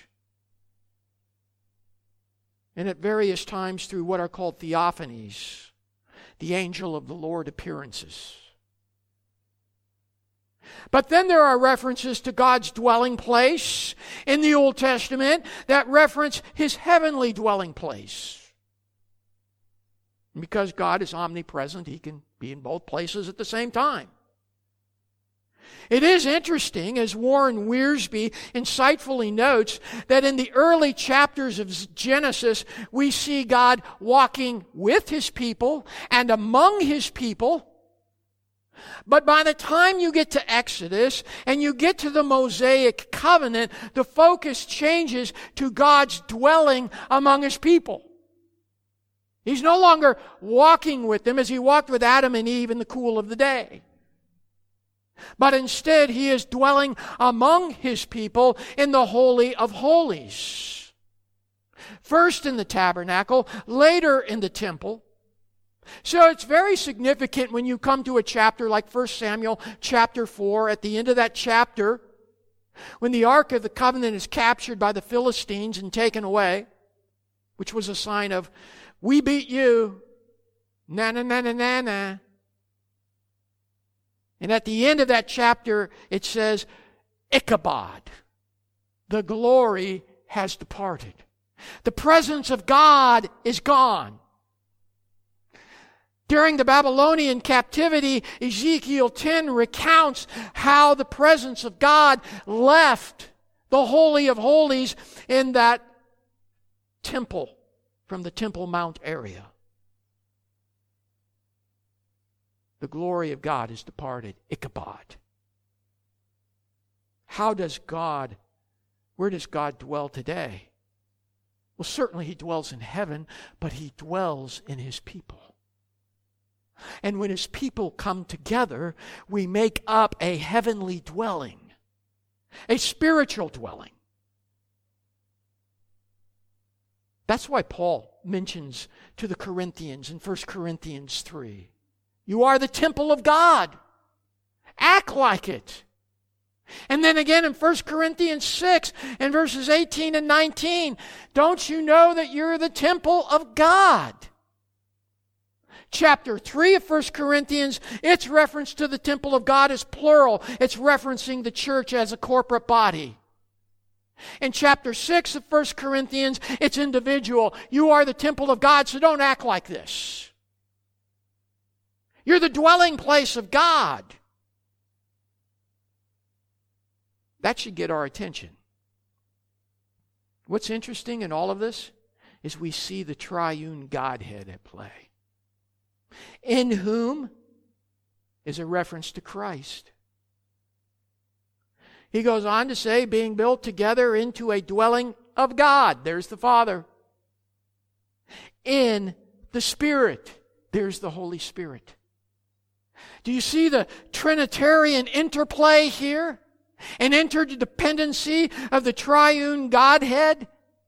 And at various times through what are called theophanies, the angel of the Lord appearances. But then there are references to God's dwelling place in the Old Testament that reference His heavenly dwelling place. And because God is omnipresent, He can be in both places at the same time. It is interesting, as Warren Wiersbe insightfully notes, that in the early chapters of Genesis, we see God walking with His people and among His people. But by the time you get to Exodus and you get to the Mosaic covenant, the focus changes to God's dwelling among His people. He's no longer walking with them as He walked with Adam and Eve in the cool of the day. But instead, He is dwelling among His people in the Holy of Holies. First in the tabernacle, later in the temple. So it's very significant when you come to a chapter like First Samuel chapter four. At the end of that chapter, when the Ark of the Covenant is captured by the Philistines and taken away, which was a sign of, we beat you, na na na na na na. And at the end of that chapter, it says, Ichabod, the glory has departed. The presence of God is gone. During the Babylonian captivity, Ezekiel ten recounts how the presence of God left the Holy of Holies in that temple from the Temple Mount area. The glory of God is departed. Ichabod. How does God, where does God dwell today? Well, certainly He dwells in heaven, but He dwells in His people. And when His people come together, we make up a heavenly dwelling, a spiritual dwelling. That's why Paul mentions to the Corinthians in First Corinthians three, you are the temple of God. Act like it. And then again in First Corinthians six and verses eighteen and nineteen, don't you know that you're the temple of God? Chapter three of First Corinthians, its reference to the temple of God is plural. It's referencing the church as a corporate body. In chapter six of First Corinthians, it's individual. You are the temple of God, so don't act like this. You're the dwelling place of God. That should get our attention. What's interesting in all of this is we see the triune Godhead at play. In whom is a reference to Christ. He goes on to say, being built together into a dwelling of God. There's the Father. In the Spirit. There's the Holy Spirit. Do you see the Trinitarian interplay here? An interdependency of the triune Godhead?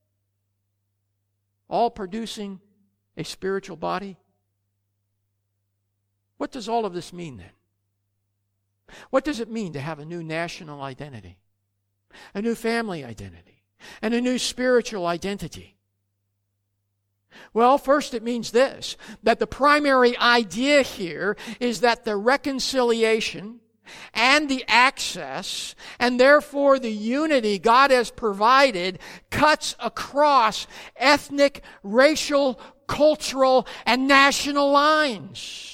All producing a spiritual body? What does all of this mean then? What does it mean to have a new national identity? A new family identity? And a new spiritual identity? Well, first it means this, that the primary idea here is that the reconciliation and the access, and therefore the unity God has provided, cuts across ethnic, racial, cultural, and national lines.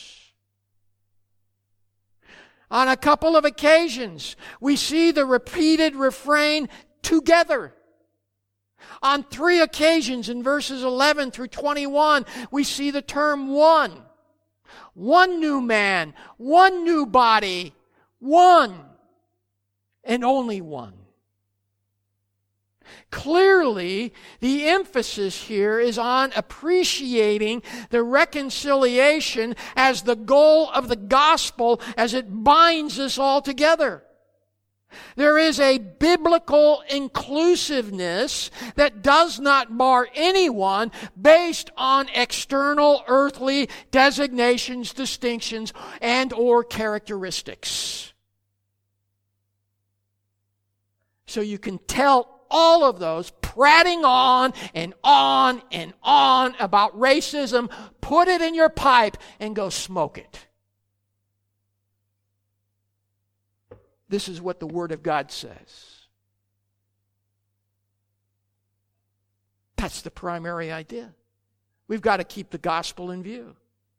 On a couple of occasions, we see the repeated refrain, together. On three occasions in verses eleven through twenty-one, we see the term one. One new man, one new body, one, and only one. Clearly, the emphasis here is on appreciating the reconciliation as the goal of the gospel as it binds us all together. There is a biblical inclusiveness that does not bar anyone based on external earthly designations, distinctions, and or characteristics. So you can tell all of those prating on and on and on about racism, put it in your pipe and go smoke it. This is what the Word of God says. That's the primary idea. We've got to keep the gospel in view.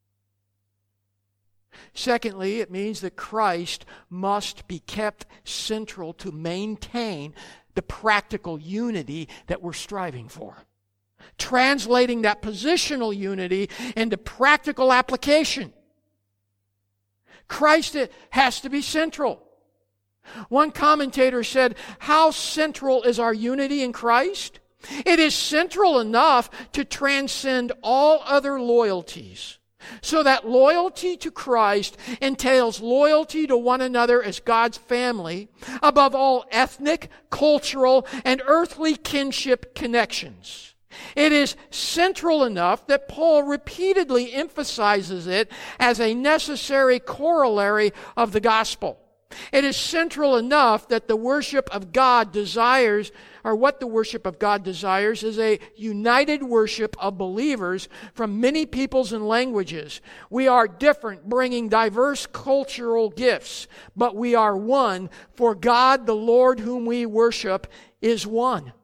Secondly, it means that Christ must be kept central to maintain the practical unity that we're striving for. Translating that positional unity into practical application. Christ has to be central. One commentator said, how central is our unity in Christ? It is central enough to transcend all other loyalties, so that loyalty to Christ entails loyalty to one another as God's family, above all ethnic, cultural, and earthly kinship connections. It is central enough that Paul repeatedly emphasizes it as a necessary corollary of the gospel. It is central enough that the worship of God desires, or what the worship of God desires, is a united worship of believers from many peoples and languages. We are different, bringing diverse cultural gifts, but we are one, for God, the Lord whom we worship, is one.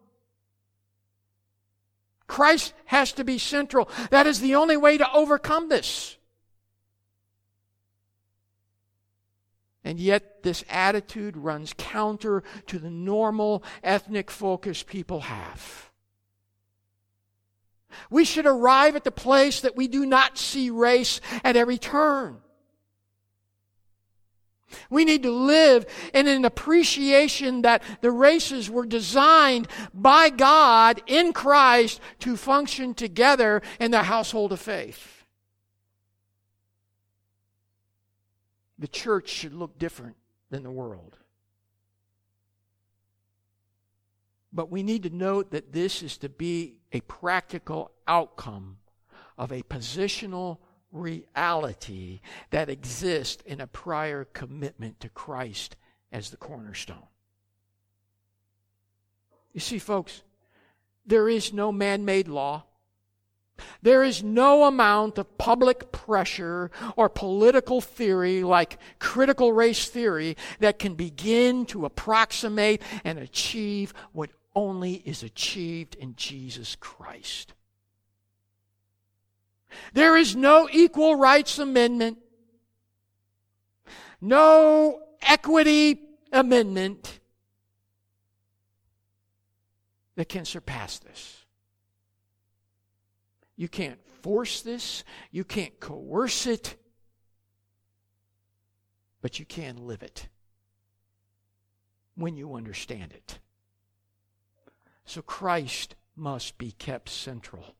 Christ has to be central. That is the only way to overcome this. And yet this attitude runs counter to the normal ethnic focus people have. We should arrive at the place that we do not see race at every turn. We need to live in an appreciation that the races were designed by God in Christ to function together in the household of faith. The church should look different than the world. But we need to note that this is to be a practical outcome of a positional reality that exists in a prior commitment to Christ as the cornerstone. You see, folks, there is no man-made law. There is no amount of public pressure or political theory like critical race theory that can begin to approximate and achieve what only is achieved in Jesus Christ. There is no equal rights amendment, no equity amendment that can surpass this. You can't force this. You can't coerce it. But you can live it when you understand it. So Christ must be kept central.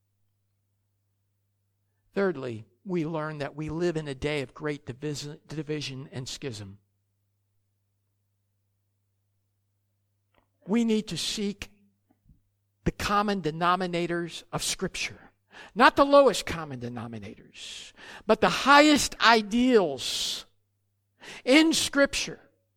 Thirdly, we learn that we live in a day of great division and schism. We need to seek the common denominators of Scripture. Not the lowest common denominators, but the highest ideals in Scripture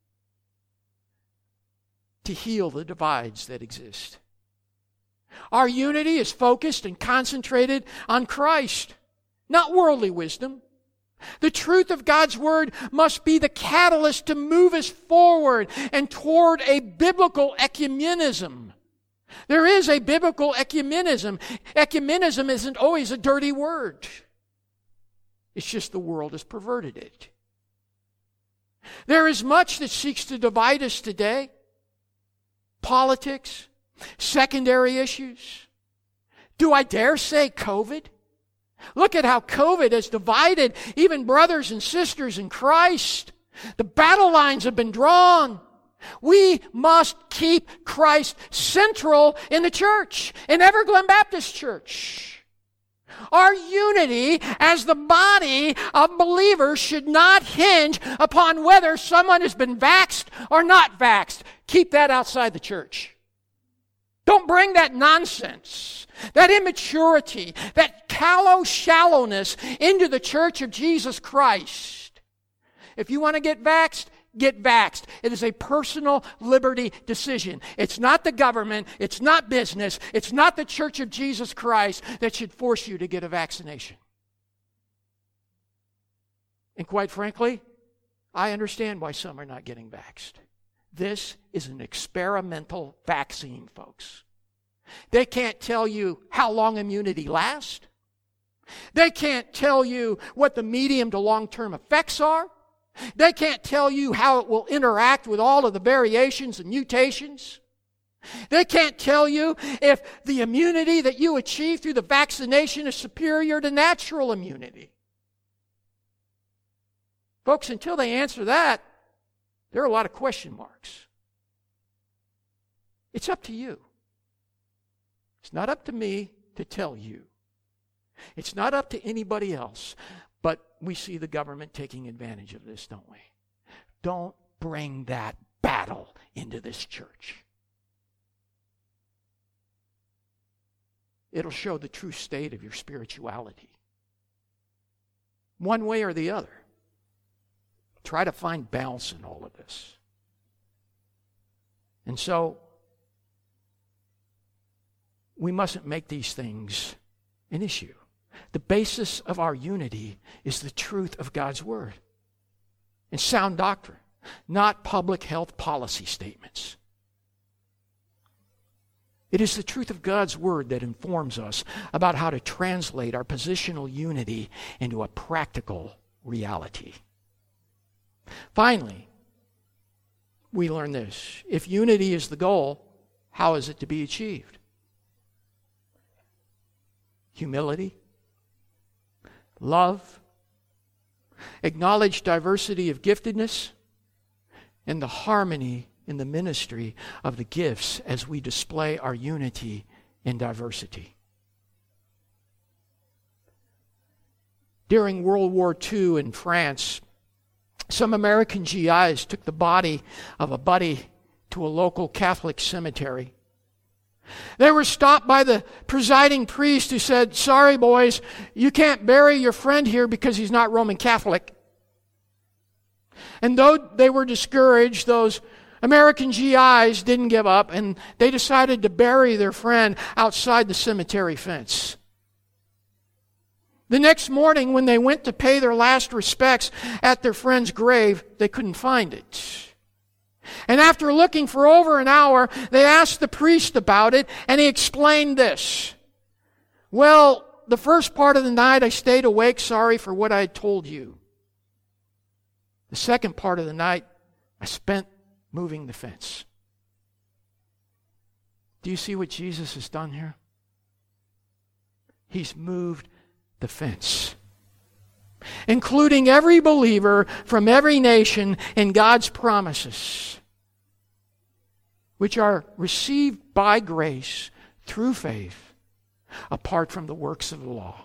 to heal the divides that exist. Our unity is focused and concentrated on Christ, not worldly wisdom. The truth of God's Word must be the catalyst to move us forward and toward a biblical ecumenism. There is a biblical ecumenism. Ecumenism isn't always a dirty word. It's just the world has perverted it. There is much that seeks to divide us today. Politics, secondary issues. Do I dare say COVID? Look at how COVID has divided even brothers and sisters in Christ. The battle lines have been drawn. We must keep Christ central in the church, in Everglen Baptist Church. Our unity as the body of believers should not hinge upon whether someone has been vaxxed or not vaxxed. Keep that outside the church. Don't bring that nonsense, that immaturity, that callow shallowness into the church of Jesus Christ. If you want to get vaxxed, get vaxxed. It is a personal liberty decision. It's not the government. It's not business. It's not the Church of Jesus Christ that should force you to get a vaccination. And quite frankly, I understand why some are not getting vaxxed. This is an experimental vaccine, folks. They can't tell you how long immunity lasts. They can't tell you what the medium to long-term effects are. They can't tell you how it will interact with all of the variations and mutations. They can't tell you if the immunity that you achieve through the vaccination is superior to natural immunity. Folks, until they answer that, there are a lot of question marks. It's up to you. It's not up to me to tell you. It's not up to anybody else. But we see the government taking advantage of this, don't we? Don't bring that battle into this church. It'll show the true state of your spirituality. One way or the other. Try to find balance in all of this. And so, we mustn't make these things an issue. The basis of our unity is the truth of God's Word and sound doctrine, not public health policy statements. It is the truth of God's Word that informs us about how to translate our positional unity into a practical reality. Finally, we learn this. If unity is the goal, how is it to be achieved? Humility, love, acknowledge diversity of giftedness, and the harmony in the ministry of the gifts as we display our unity in diversity. During World War Two in France, some American G Is took the body of a buddy to a local Catholic cemetery. They were stopped by the presiding priest who said, "Sorry, boys, you can't bury your friend here because he's not Roman Catholic." And though they were discouraged, those American G Is didn't give up, and they decided to bury their friend outside the cemetery fence. The next morning, when they went to pay their last respects at their friend's grave, they couldn't find it. And after looking for over an hour, they asked the priest about it, and he explained this. Well, the first part of the night I stayed awake, sorry for what I had told you. The second part of the night I spent moving the fence. Do you see what Jesus has done here? He's moved the fence, including every believer from every nation in God's promises, which are received by grace through faith, apart from the works of the law.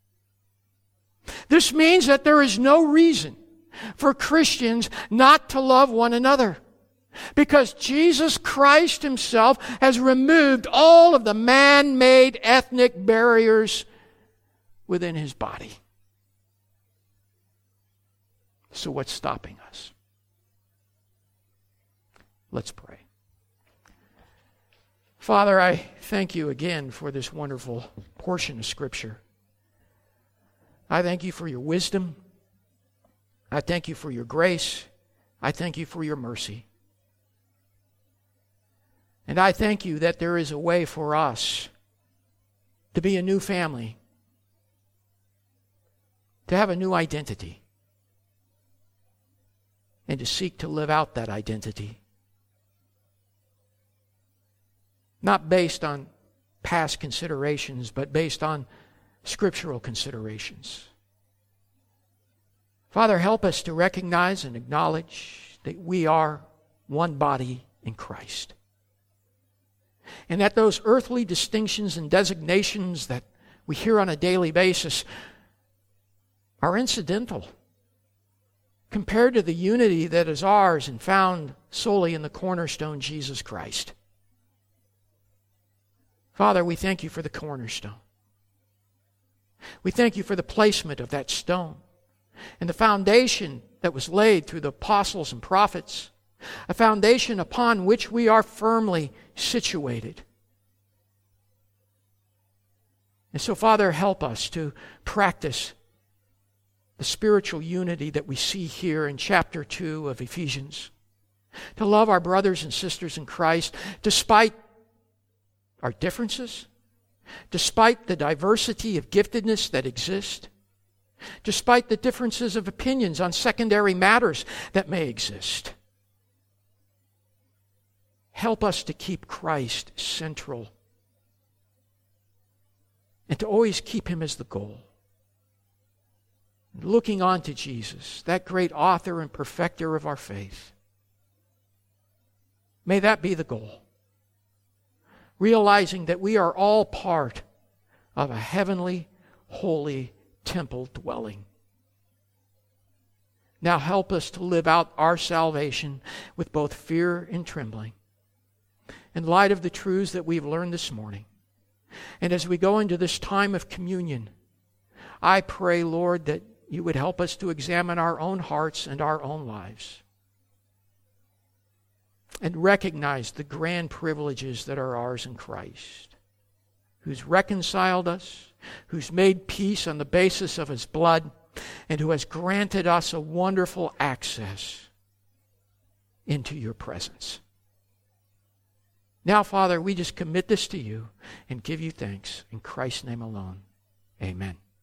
This means that there is no reason for Christians not to love one another, because Jesus Christ Himself has removed all of the man-made ethnic barriers within His body. So what's stopping us? Let's pray. Father, I thank You again for this wonderful portion of Scripture. I thank You for Your wisdom. I thank You for Your grace. I thank You for Your mercy. And I thank You that there is a way for us to be a new family, to have a new identity, and to seek to live out that identity. Not based on past considerations, but based on scriptural considerations. Father, help us to recognize and acknowledge that we are one body in Christ. And that those earthly distinctions and designations that we hear on a daily basis are incidental compared to the unity that is ours and found solely in the cornerstone, Jesus Christ. Father, we thank You for the cornerstone. We thank You for the placement of that stone and the foundation that was laid through the apostles and prophets, a foundation upon which we are firmly situated. And so, Father, help us to practice the spiritual unity that we see here in chapter two of Ephesians. To love our brothers and sisters in Christ despite our differences, despite the diversity of giftedness that exists, despite the differences of opinions on secondary matters that may exist. Help us to keep Christ central and to always keep Him as the goal. Looking on to Jesus, that great author and perfecter of our faith. May that be the goal. Realizing that we are all part of a heavenly, holy temple dwelling. Now help us to live out our salvation with both fear and trembling, in light of the truths that we've learned this morning. And as we go into this time of communion, I pray, Lord, that You would help us to examine our own hearts and our own lives and recognize the grand privileges that are ours in Christ, who's reconciled us, who's made peace on the basis of His blood, and who has granted us a wonderful access into Your presence. Now, Father, we just commit this to You and give You thanks in Christ's name alone. Amen.